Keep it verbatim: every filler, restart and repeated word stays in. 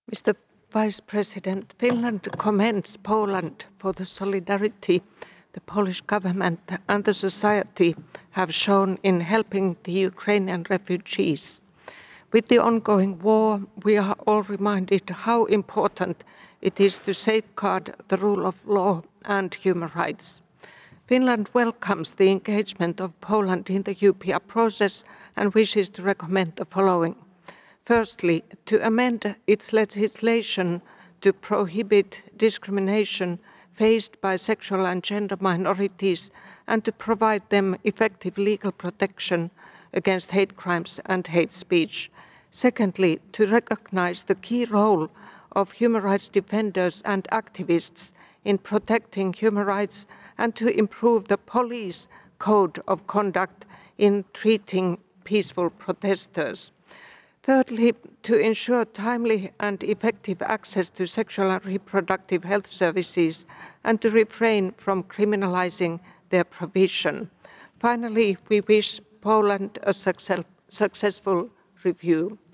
Mister Vice President, Finland commends Poland for the solidarity the Polish government and the society have shown in helping the Ukrainian refugees. With the ongoing war, we are all reminded how important it is to safeguard the rule of law and human rights. Finland welcomes the engagement of Poland in the U P R process and wishes to recommend the following. Firstly, to amend its legislation to prohibit discrimination faced by sexual and gender minorities and to provide them effective legal protection against hate crimes and hate speech. Secondly, to recognize the key role of human rights defenders and activists in protecting human rights and to improve the police code of conduct in treating peaceful protesters. Thirdly, to ensure timely and effective access to sexual and reproductive health services and to refrain from criminalizing their provision. Finally, we wish Poland a success, successful review.